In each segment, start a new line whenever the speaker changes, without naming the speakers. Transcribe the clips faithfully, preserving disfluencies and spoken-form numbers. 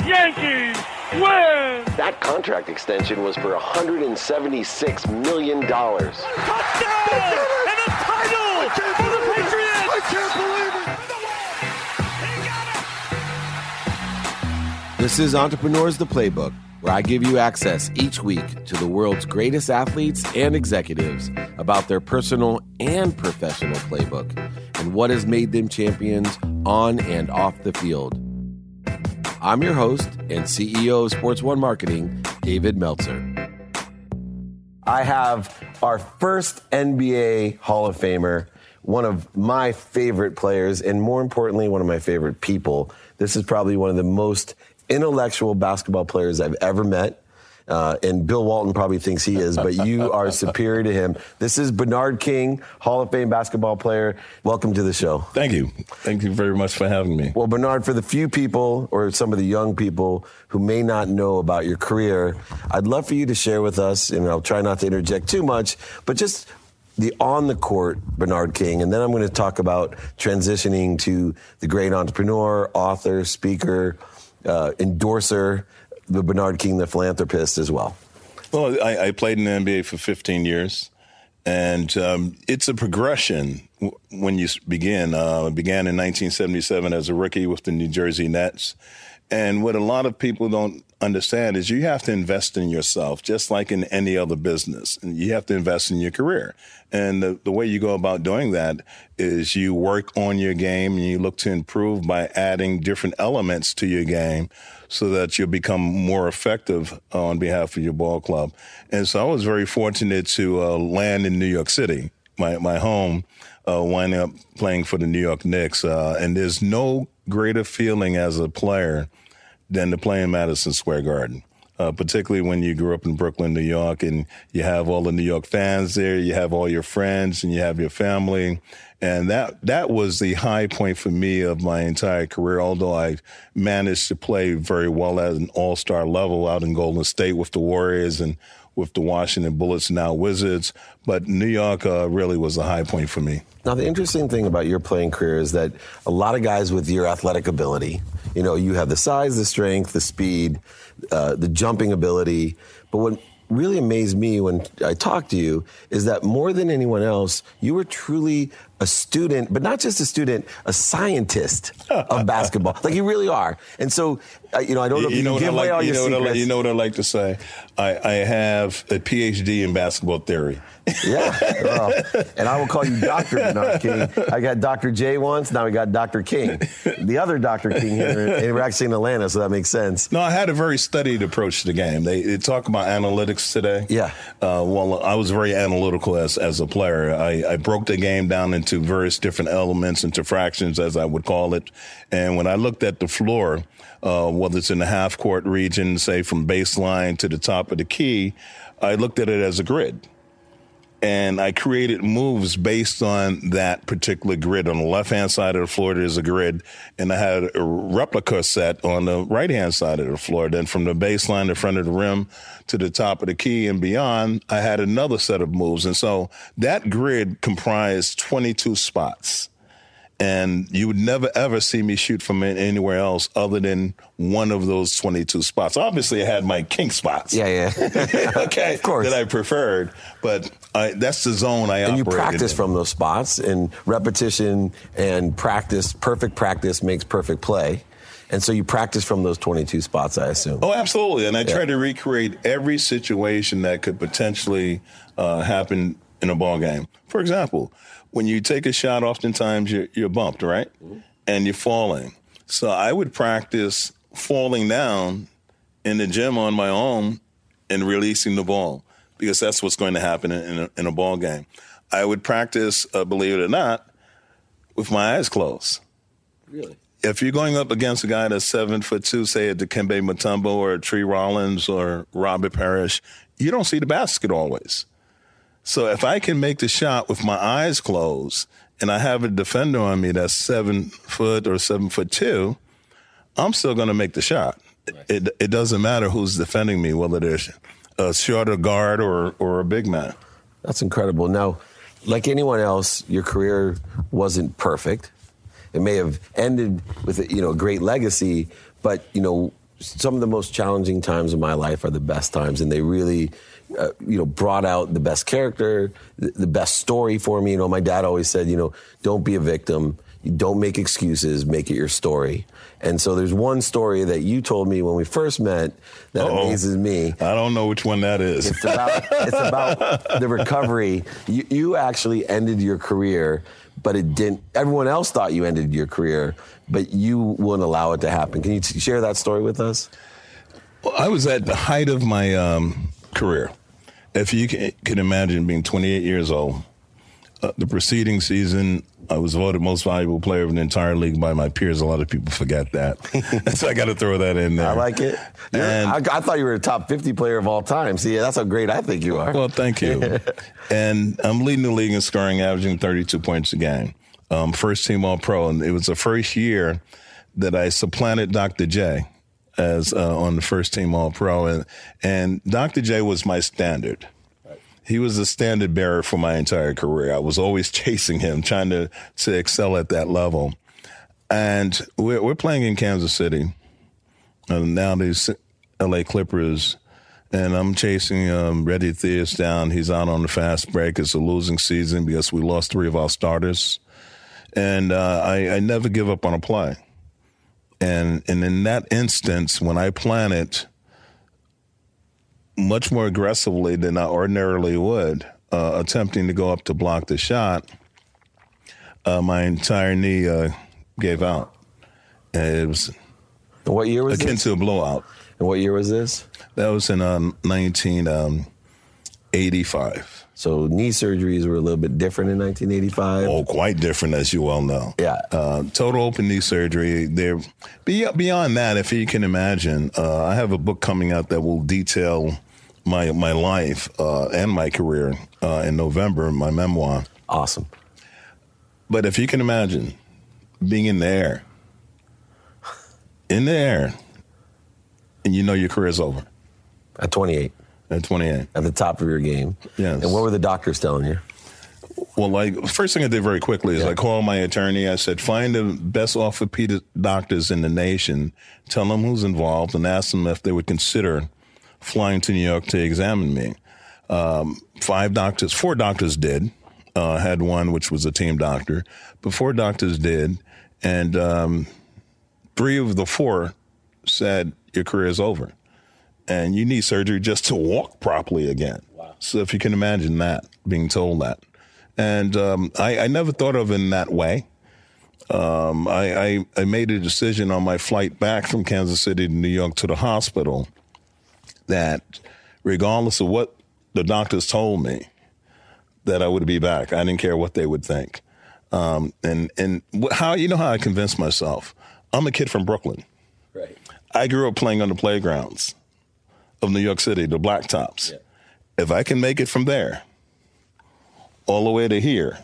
Yankees win!
That contract extension was for one hundred seventy-six million dollars.
Touchdown! And a title for the Patriots!
I can't believe it!
This is Entrepreneurs the Playbook, where I give you access each week to the world's greatest athletes and executives about their personal and professional playbook and what has made them champions on and off the field. I'm your host and C E O of Sports One Marketing, David Meltzer. I have our first N B A Hall of Famer, one of my favorite players, and more importantly, one of my favorite people. This is probably one of the most intellectual basketball players I've ever met. Uh, and Bill Walton probably thinks he is, but you are superior to him. This is Bernard King, Hall of Fame basketball player. Welcome to the show.
Thank you. Thank you very much for having me.
Well, Bernard, for the few people or some of the young people who may not know about your career, I'd love for you to share with us, and I'll try not to interject too much, but just the on-the-court Bernard King, and then I'm going to talk about transitioning to the great entrepreneur, author, speaker, uh, endorser, the Bernard King, the philanthropist as well.
Well, I, I played in the N B A for fifteen years, and um, it's a progression w- when you begin. Uh, I began in nineteen seventy-seven as a rookie with the New Jersey Nets. And what a lot of people don't understand is you have to invest in yourself, just like in any other business. And you have to invest in your career. And the, the way you go about doing that is you work on your game and you look to improve by adding different elements to your game so that you'll become more effective on behalf of your ball club. And so I was very fortunate to uh, land in New York City, my, my home, uh, winding up playing for the New York Knicks. Uh, and there's no greater feeling as a player than to play in Madison Square Garden, uh, particularly when you grew up in Brooklyn, New York, and you have all the New York fans there, you have all your friends, and you have your family. And that that was the high point for me of my entire career, although I managed to play very well at an all-star level out in Golden State with the Warriors and with the Washington Bullets, now Wizards. But New York uh, really was a high point for me.
Now, the interesting thing about your playing career is that a lot of guys with your athletic ability, you know, you have the size, the strength, the speed, uh, the jumping ability. But what really amazed me when I talked to you is that more than anyone else, you were truly a student, but not just a student, a scientist of basketball. Like you really are. And so, uh, you know, I don't know if you, you know give away like, all you your
know
secrets.
I, you know what I like to say? I, I have a P H D in basketball theory.
Yeah. Well, and I will call you Doctor Bernard King. I got Doctor J once. Now we got Doctor King. The other Doctor King here, and we're actually in Atlanta, so that makes sense.
No, I had a very studied approach to the game. They, they talk about analytics today.
Yeah.
Uh, well, I was very analytical as, as a player. I, I broke the game down into various different elements, into fractions, as I would call it. And when I looked at the floor, uh, whether it's in the half-court region, say from baseline to the top of the key, I looked at it as a grid. And I created moves based on that particular grid. On the left-hand side of the floor, there's a grid, and I had a replica set on the right-hand side of the floor. Then from the baseline, the front of the rim, to the top of the key and beyond, I had another set of moves. And so that grid comprised twenty-two spots. And you would never, ever see me shoot from anywhere else other than one of those twenty-two spots. Obviously, I had my king spots.
Yeah, yeah.
Okay,
of course.
That I preferred. But I, that's the zone I operated in.
And you practice from those spots, and repetition and practice, perfect practice makes perfect play. And so you practice from those twenty-two spots, I assume.
Oh, absolutely. And I
yeah.
try to recreate every situation that could potentially uh, happen in a ball game. For example, when you take a shot, oftentimes you're, you're bumped, right? Mm-hmm. And you're falling. So I would practice falling down in the gym on my own and releasing the ball, because that's what's going to happen in a, in a ball game. I would practice, uh, believe it or not, with my eyes closed.
Really?
If you're going up against a guy that's seven foot two, say a Dikembe Mutombo or a Tree Rollins or Robert Parrish, you don't see the basket always. So if I can make the shot with my eyes closed and I have a defender on me that's seven foot or seven foot two, I'm still going to make the shot. Right. It it doesn't matter who's defending me, whether they're a shorter guard or or a big man.
That's incredible. Now, like anyone else, your career wasn't perfect. It may have ended with a, you know, a great legacy, but, you know, some of the most challenging times of my life are the best times, and they really, uh, you know, brought out the best character, the, the best story for me. You know, my dad always said, you know, don't be a victim. Don't make excuses, make it your story. And so there's one story that you told me when we first met that Uh-oh. amazes me.
I don't know which one that is.
It's about, it's about the recovery. You, you actually ended your career, but it didn't. Everyone else thought you ended your career, but you wouldn't allow it to happen. Can you t- share that story with us?
Well, I was at the height of my um, career. If you can, can imagine being twenty-eight years old, uh, the preceding season, I was voted most valuable player of the entire league by my peers. A lot of people forget that. So I got to throw that in there.
I like it. And I, I thought you were a top fifty player of all time. See, that's how great I think you are.
Well, thank you. And I'm leading the league in scoring, averaging thirty-two points a game. Um, first team All-Pro. And it was the first year that I supplanted Doctor J as uh, on the first team All-Pro. And, and Doctor J was my standard. He was the standard bearer for my entire career. I was always chasing him, trying to, to excel at that level. And we're, we're playing in Kansas City. And now these L A Clippers, and I'm chasing um, Reddy Theus down. He's out on the fast break. It's a losing season because we lost three of our starters. And uh, I, I never give up on a play. And, and in that instance, when I plan it much more aggressively than I ordinarily would, uh, attempting to go up to block the shot, uh, my entire knee uh, gave out. And it was
what year was
akin
this?
to a blowout.
And what year was this?
That was in um, nineteen eighty-five.
So knee surgeries were a little bit different in nineteen eighty-five?
Oh, quite different, as you well know.
Yeah.
Uh, total open knee surgery. There, beyond that, if you can imagine, uh, I have a book coming out that will detail my my life uh, and my career uh, in November, my memoir.
Awesome.
But if you can imagine being in the air, in the air, and you know your career's over.
At twenty-eight.
At twenty-eight.
At the top of your game.
Yes.
And what were the doctors telling you?
Well, like, first thing I did very quickly is yeah. I called my attorney. I said, find the best orthopedic doctors in the nation, tell them who's involved, and ask them if they would consider flying to New York to examine me. Um, five doctors, four doctors did. Uh, had one, which was a team doctor, but four doctors did. And um, three of the four said, your career is over. And you need surgery just to walk properly again. Wow. So if you can imagine that, being told that. And um, I, I never thought of it in that way. Um, I, I, I made a decision on my flight back from Kansas City to New York to the hospital that regardless of what the doctors told me, that I would be back. I didn't care what they would think. Um, and and how you know how I convinced myself? I'm a kid from Brooklyn.
Right.
I grew up playing on the playgrounds of New York City, the Blacktops. Yeah. If I can make it from there all the way to here,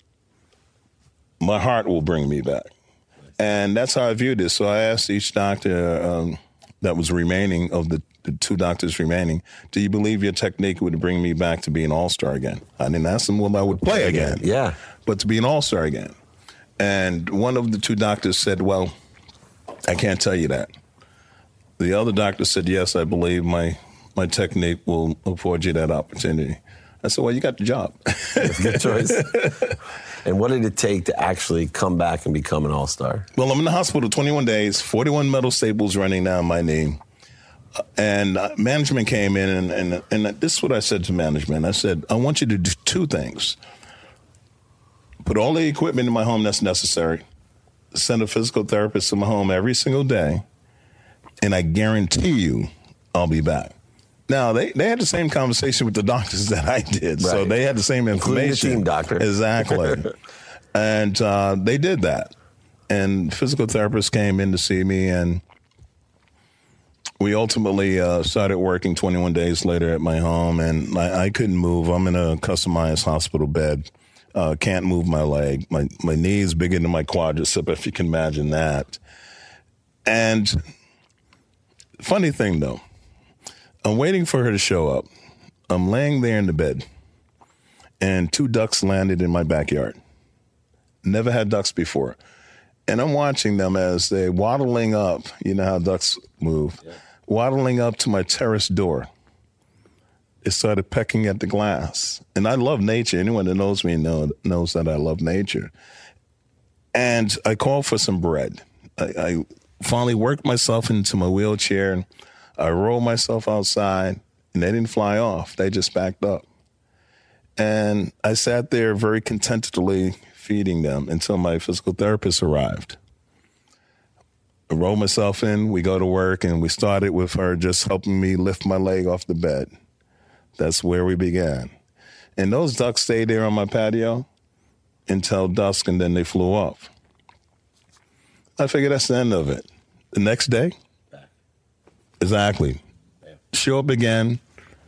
my heart will bring me back. And that's how I viewed this. So I asked each doctor um, that was remaining, of the, the two doctors remaining, do you believe your technique would bring me back to be an all-star again? I didn't ask them whether I would play again.
Yeah.
But to be an all-star again. And one of the two doctors said, well, I can't tell you that. The other doctor said, yes, I believe my my technique will afford you that opportunity. I said, well, you got the job.
That's a good choice. And what did it take to actually come back and become an all-star?
Well, I'm in the hospital twenty-one days, forty-one metal staples running down my knee. Uh, and uh, management came in, and, and, and this is what I said to management. I said, I want you to do two things. Put all the equipment in my home that's necessary. Send a physical therapist to my home every single day. And I guarantee you I'll be back. Now, they, they had the same conversation with the doctors that I did. Right. So they had the same information.
Including the team doctor.
Exactly. And uh, they did that. And physical therapists came in to see me, and we ultimately uh, started working twenty-one days later at my home, and I, I couldn't move. I'm in a customized hospital bed. Uh, can't move my leg. My, my knee is bigger than my quadricep, if you can imagine that. And funny thing, though, I'm waiting for her to show up. I'm laying there in the bed, and two ducks landed in my backyard. Never had ducks before. And I'm watching them as they're waddling up. You know how ducks move. Yeah. Waddling up to my terrace door. It started pecking at the glass. And I love nature. Anyone that knows me know, knows that I love nature. And I called for some bread. I, I finally worked myself into my wheelchair. I rolled myself outside, and they didn't fly off. They just backed up. And I sat there very contentedly feeding them until my physical therapist arrived. I rolled myself in, we go to work, and we started with her just helping me lift my leg off the bed. That's where we began. And those ducks stayed there on my patio until dusk, and then they flew off. I figured that's the end of it. The next day, back. Exactly. Bam. Show up again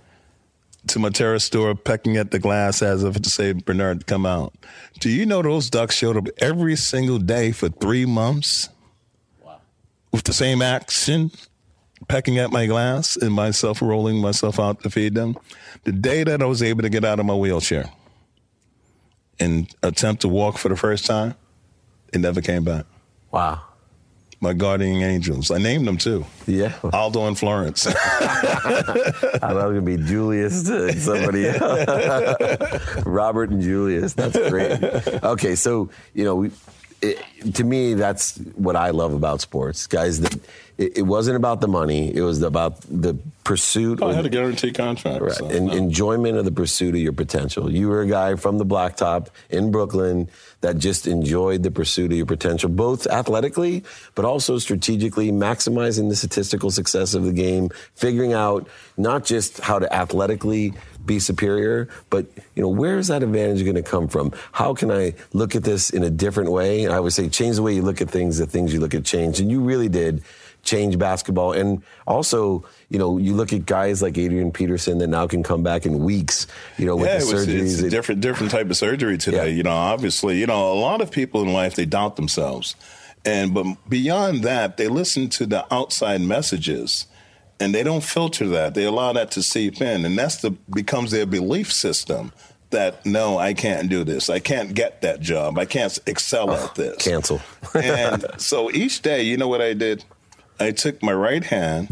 to my terrace door, pecking at the glass as if to say, Bernard, come out. Do you know those ducks showed up every single day for three months? Wow. With the same action, pecking at my glass and myself rolling myself out to feed them. The day that I was able to get out of my wheelchair and attempt to walk for the first time, it never came back.
Wow.
My guardian angels. I named them, too.
Yeah.
Aldo and Florence.
I thought it was going to be Julius to somebody else. Robert and Julius. That's great. Okay, so, you know, we, it, to me, that's what I love about sports. Guys, the, it, it wasn't about the money. It was about the pursuit.
Oh, I had a guaranteed contract.
Right.
So,
and
no.
enjoyment of the pursuit of your potential. You were a guy from the Blacktop in Brooklyn that just enjoyed the pursuit of your potential, both athletically, but also strategically, maximizing the statistical success of the game, figuring out not just how to athletically be superior, but, you know, where is that advantage going to come from? How can I look at this in a different way? And I would say change the way you look at things, the things you look at change. And you really did change basketball. And also, you know, you look at guys like Adrian Peterson that now can come back in weeks, you know, with
yeah,
the
it was,
surgeries.
It's a
it,
different, different type of surgery today. Yeah. You know, obviously, you know, a lot of people in life, they doubt themselves. And but beyond that, they listen to the outside messages and they don't filter that. They allow that to seep in. And that's the becomes their belief system that, no, I can't do this. I can't get that job. I can't excel at this.
Cancel.
And so each day, you know what I did? I took my right hand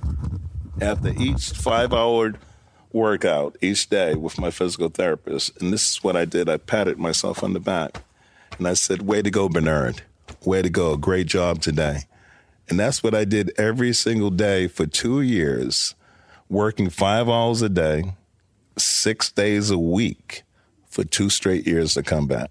after each five-hour workout each day with my physical therapist, and this is what I did. I patted myself on the back, and I said, way to go, Bernard. Way to go. Great job today. And that's what I did every single day for two years, working five hours a day, six days a week for two straight years to come back.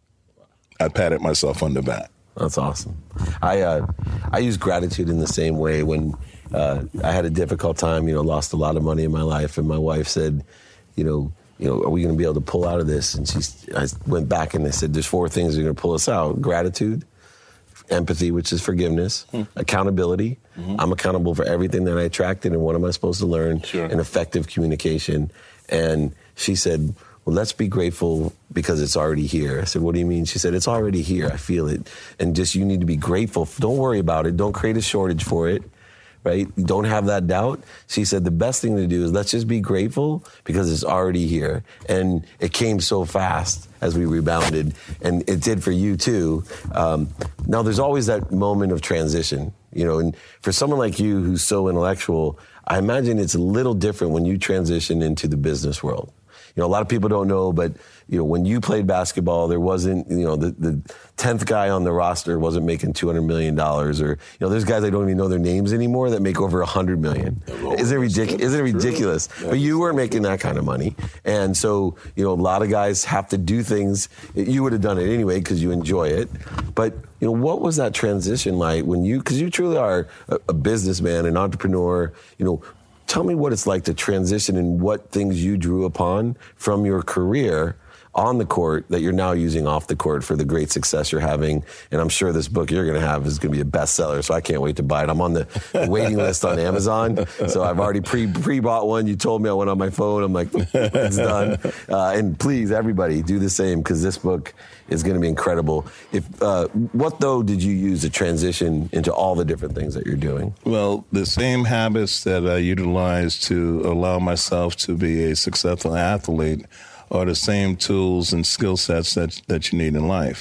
I patted myself on the back.
That's awesome. I uh, I use gratitude in the same way. When uh, I had a difficult time, you know, lost a lot of money in my life, and my wife said, you know, you know, are we going to be able to pull out of this? And she, I went back and I said, there's four things that are going to pull us out: gratitude, empathy, which is forgiveness, hmm. accountability. Mm-hmm. I'm accountable for everything that I attracted, and what am I supposed to learn? Sure. And effective communication. And she said, well, let's be grateful because it's already here. I said, what do you mean? She said, it's already here. I feel it. And just you need to be grateful. Don't worry about it. Don't create a shortage for it, right? You don't have that doubt. She said, the best thing to do is let's just be grateful because it's already here. And it came so fast as we rebounded. And it did for you, too. Um, now, there's always that moment of transition, you know, and for someone like you who's so intellectual, I imagine it's a little different when you transition into the business world. You know, a lot of people don't know, but, you know, when you played basketball, there wasn't, you know, the, the tenth guy on the roster wasn't making two hundred million dollars. Or, you know, there's guys I don't even know their names anymore that make over one hundred million dollars. Isn't it, ridic- isn't it ridiculous? But you weren't making that kind of money. And so, you know, a lot of guys have to do things. You would have done it anyway because you enjoy it. But, you know, what was that transition like when you, because you truly are a, a businessman, an entrepreneur, you know, tell me what it's like to transition and what things you drew upon from your career on the court that you're now using off the court for the great success you're having. And I'm sure this book you're going to have is going to be a bestseller, so I can't wait to buy it. I'm on the waiting list on Amazon, so I've already pre, pre-bought one. You told me I went on my phone. I'm like, it's done. Uh, and please, everybody, do the same because this book is going to be incredible. If uh, what, though, did you use to transition into all the different things that you're doing?
Well, the same habits that I utilized to allow myself to be a successful athlete are the same tools and skill sets that that you need in life.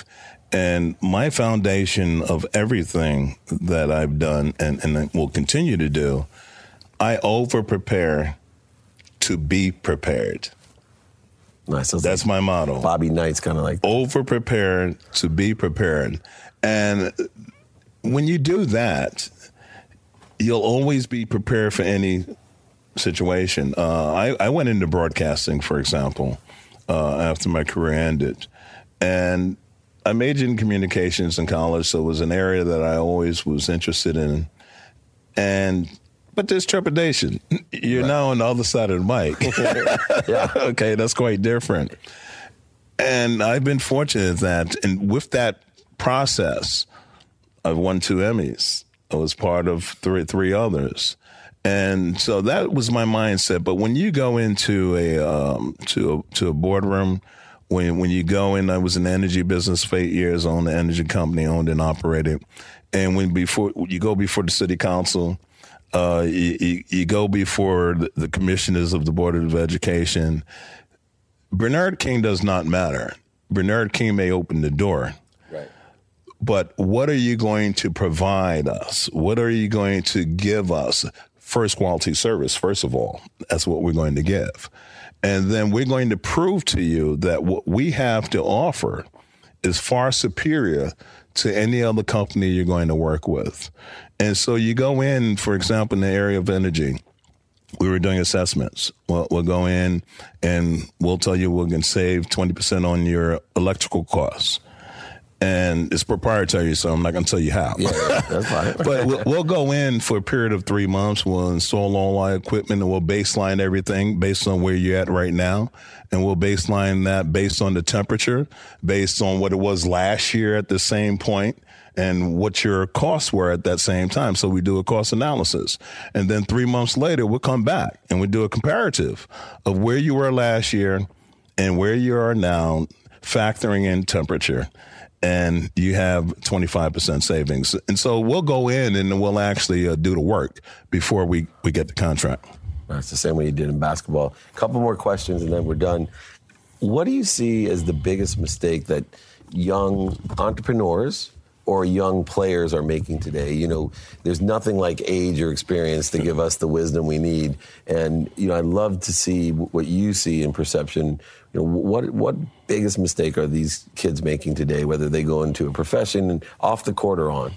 And my foundation of everything that I've done and, and will continue to do, I over-prepare to be prepared.
Nice. That's,
That's
like
my motto.
Bobby Knight's kind of like that.
Over-prepare to be prepared. And when you do that, you'll always be prepared for any situation. Uh, I, I went into broadcasting, for example, uh, after my career ended. And I majored in communications in college, so it was an area that I always was interested in. And but there's trepidation. You're right. Now on the other side of the mic. Yeah. Okay, that's quite different. And I've been fortunate that, and with that process, I've won two Emmys. I was part of three three others. And so that was my mindset. But when you go into a um, to a, to a boardroom, when when you go in, I was in the energy business for eight years, owned an energy company, owned and operated. And when before you go before the city council, uh, you, you, you go before the, the commissioners of the Board of Education. Bernard King does not matter. Bernard King may open the door. Right. But what are you going to provide us? What are you going to give us? First, quality service, first of all. That's what we're going to give. And then we're going to prove to you that what we have to offer is far superior to any other company you're going to work with. And so you go in, for example, in the area of energy, we were doing assessments. We'll, we'll go in and we'll tell you we're going to save twenty percent on your electrical costs. And it's proprietary, so I'm not going to tell you how.
Yeah, that's fine.
But we'll, we'll go in for a period of three months. We'll install all our equipment, and we'll baseline everything based on where you're at right now. And we'll baseline that based on the temperature, based on what it was last year at the same point, and what your costs were at that same time. So we do a cost analysis. And then three months later, we'll come back, and we do a comparative of where you were last year and where you are now, factoring in temperature. And you have twenty-five percent savings. And so we'll go in and we'll actually uh, do the work before we, we get the contract.
That's the same way you did in basketball. A couple more questions and then we're done. What do you see as the biggest mistake that young entrepreneurs or young players are making today? You know, there's nothing like age or experience to give us the wisdom we need. And, you know, I'd love to see what you see in perception. You know, what what biggest mistake are these kids making today, whether they go into a profession and off the court or on?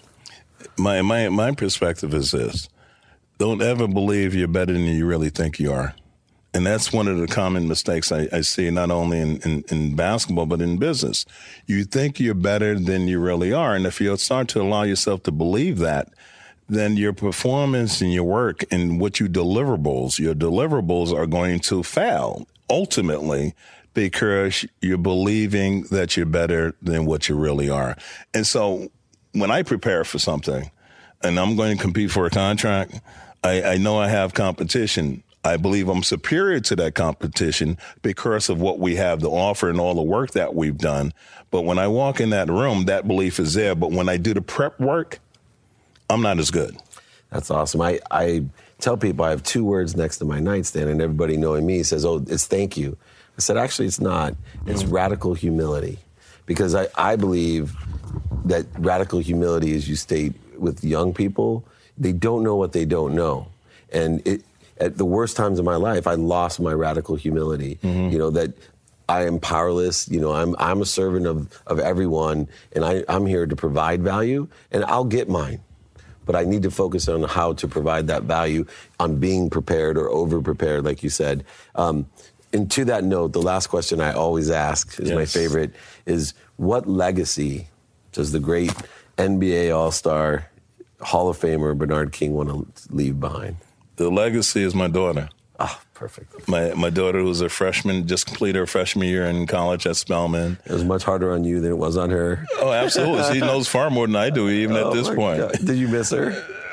My my my perspective is this. Don't ever believe you're better than you really think you are. And that's one of the common mistakes I, I see not only in, in, in basketball, but in business. You think you're better than you really are. And if you start to allow yourself to believe that, then your performance and your work and what you deliverables, your deliverables are going to fail ultimately because you're believing that you're better than what you really are. And so when I prepare for something and I'm going to compete for a contract, I, I know I have competition. I believe I'm superior to that competition because of what we have to offer and all the work that we've done. But when I walk in that room, that belief is there. But when I do the prep work, I'm not as good.
That's awesome. I, I tell people I have two words next to my nightstand, and everybody knowing me says, oh, it's thank you. I said, actually, it's not. It's mm-hmm. radical humility. Because I, I believe that radical humility, as you state with young people, they don't know what they don't know. And it, at the worst times of my life, I lost my radical humility. Mm-hmm. You know, that I am powerless. You know, I'm I'm a servant of, of everyone, and I, I'm here to provide value, and I'll get mine. But I need to focus on how to provide that value, on being prepared or over-prepared, like you said. Um, and to that note, the last question I always ask is yes. my favorite, is what legacy does the great N B A All-Star, Hall of Famer Bernard King want to leave behind?
The legacy is my daughter.
Ah, perfect.
My my daughter, who's a freshman, just completed her freshman year in college at Spelman.
It was much harder on you than it was on her.
Oh, absolutely. She knows far more than I do, even
oh
at this point.
God. Did you miss her?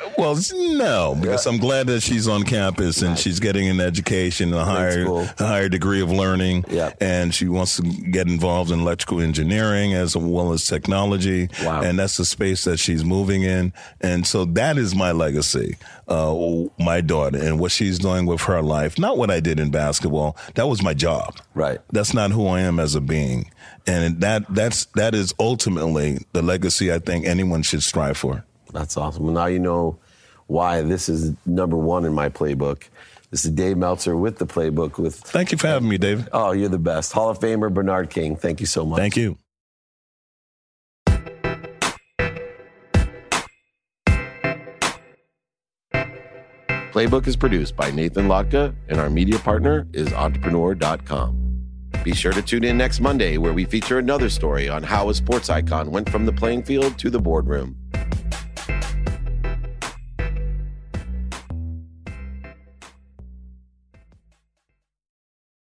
Well, no, because yeah. I'm glad that she's on campus and nice. she's getting an education, a higher, cool. a higher degree of learning,
yeah.
and she wants to get involved in electrical engineering as well as technology,
wow.
and that's the space that she's moving in, and so that is my legacy, uh, my daughter, and what she's doing with her life, not what I did in basketball. That was my job.
Right.
That's not who I am as a being, and that that's that is ultimately the legacy I think anyone should strive for.
That's awesome. Well, now you know why this is number one in my playbook. This is Dave Meltzer with the playbook. With
Thank you for having me, David.
Oh, you're the best. Hall of Famer Bernard King. Thank you so much.
Thank you.
Playbook is produced by Nathan Lotka, and our media partner is entrepreneur dot com. Be sure to tune in next Monday, where we feature another story on how a sports icon went from the playing field to the boardroom.